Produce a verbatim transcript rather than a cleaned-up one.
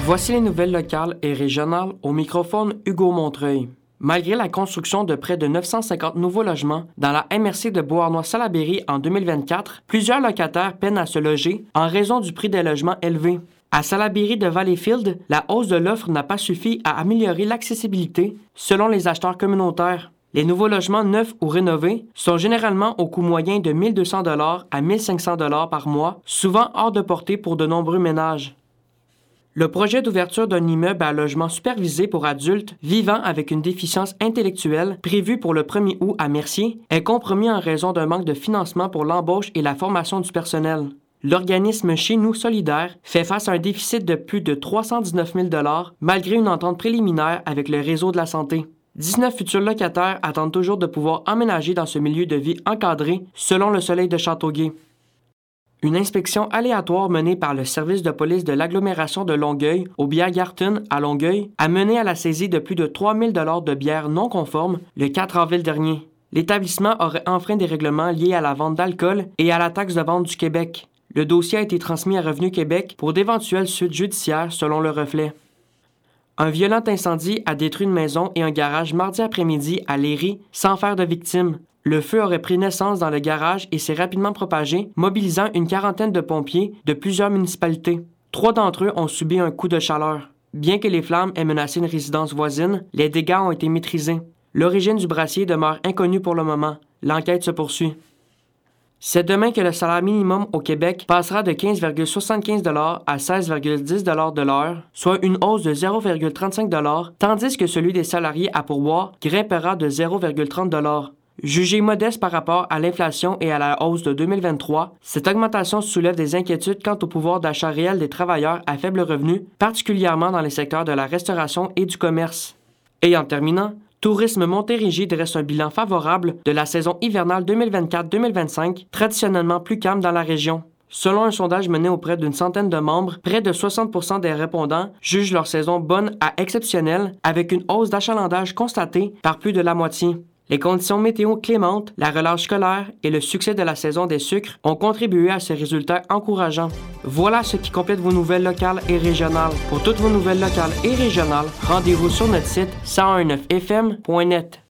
Voici les nouvelles locales et régionales au microphone Hugo Montreuil. Malgré la construction de près de neuf cent cinquante nouveaux logements dans la M R C de Beauharnois-Salaberry en deux mille vingt-quatre, plusieurs locataires peinent à se loger en raison du prix des logements élevé. À Salaberry de Valleyfield, la hausse de l'offre n'a pas suffi à améliorer l'accessibilité, selon les acheteurs communautaires. Les nouveaux logements neufs ou rénovés sont généralement au coût moyen de mille deux cents dollars à mille cinq cents dollars par mois, souvent hors de portée pour de nombreux ménages. Le projet d'ouverture d'un immeuble à logement supervisé pour adultes vivant avec une déficience intellectuelle, prévu pour le premier août à Mercier, est compromis en raison d'un manque de financement pour l'embauche et la formation du personnel. L'organisme Chez Nous Solidaire fait face à un déficit de plus de trois cent dix-neuf mille dollars malgré une entente préliminaire avec le réseau de la santé. dix-neuf futurs locataires attendent toujours de pouvoir emménager dans ce milieu de vie encadré, selon le Soleil de Châteauguay. Une inspection aléatoire menée par le service de police de l'agglomération de Longueuil au Biergarten à Longueuil a mené à la saisie de plus de trois mille dollars de bières non conformes le quatre avril dernier. L'établissement aurait enfreint des règlements liés à la vente d'alcool et à la taxe de vente du Québec. Le dossier a été transmis à Revenu Québec pour d'éventuelles suites judiciaires selon le Reflet. Un violent incendie a détruit une maison et un garage mardi après-midi à Léry sans faire de victimes. Le feu aurait pris naissance dans le garage et s'est rapidement propagé, mobilisant une quarantaine de pompiers de plusieurs municipalités. Trois d'entre eux ont subi un coup de chaleur. Bien que les flammes aient menacé une résidence voisine, les dégâts ont été maîtrisés. L'origine du brasier demeure inconnue pour le moment. L'enquête se poursuit. C'est demain que le salaire minimum au Québec passera de quinze virgule soixante-quinze dollars à seize virgule dix dollars de l'heure, soit une hausse de zéro virgule trente-cinq dollars, tandis que celui des salariés à pourboire grimpera de zéro virgule trente dollars. Jugée modeste par rapport à l'inflation et à la hausse de deux mille vingt-trois, cette augmentation soulève des inquiétudes quant au pouvoir d'achat réel des travailleurs à faible revenu, particulièrement dans les secteurs de la restauration et du commerce. Et en terminant, Tourisme Montérégie dresse un bilan favorable de la saison hivernale deux mille vingt-quatre deux mille vingt-cinq, traditionnellement plus calme dans la région. Selon un sondage mené auprès d'une centaine de membres, près de soixante pour cent des répondants jugent leur saison bonne à exceptionnelle, avec une hausse d'achalandage constatée par plus de la moitié. Les conditions météo clémentes, la relâche scolaire et le succès de la saison des sucres ont contribué à ces résultats encourageants. Voilà ce qui complète vos nouvelles locales et régionales. Pour toutes vos nouvelles locales et régionales, rendez-vous sur notre site cent neuf F M point net.